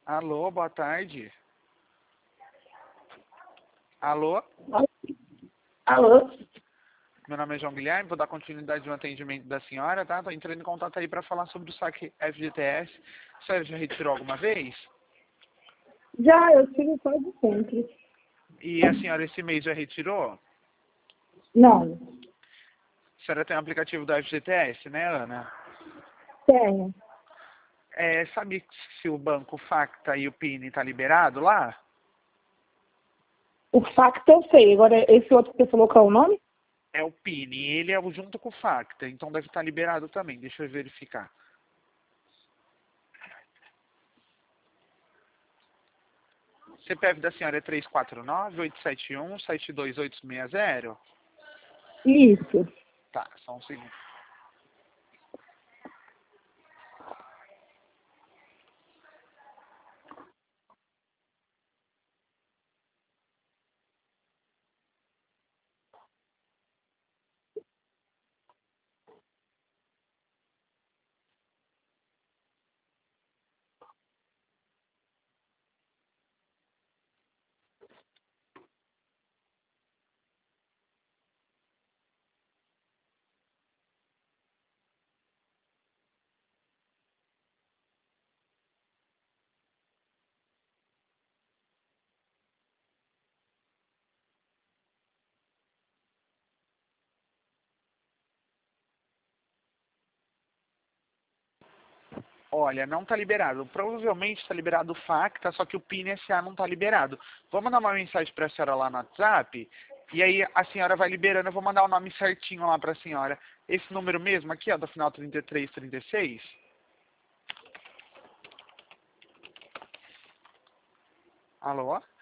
Alô, boa tarde. Alô? Alô? Meu nome é João Guilherme, vou dar continuidade no atendimento da senhora, tá? Tô entrando em contato aí para falar sobre o saque FGTS. A senhora já retirou alguma vez? Já, eu tive quase sempre. E a senhora esse mês já retirou? Não, A senhora tem um aplicativo do FGTS, né, Ana? tenho. Sabe se o banco Facta e o PIN tá liberado lá? O Facta eu sei. Agora, esse outro que você falou, qual é o nome? É o PIN, e ele é junto com o Facta, então deve estar liberado também. Deixa eu verificar. CPF da senhora é 349-871-72860? Isso. Tá, só um segundo. Olha, não está liberado. Provavelmente está liberado o Facta, só que o PIN SA não está liberado. Vou mandar uma mensagem para a senhora lá no WhatsApp, e aí a senhora vai liberando. Eu vou mandar o nome certinho lá para a senhora. Esse número mesmo aqui, ó, do final 3336. Alô?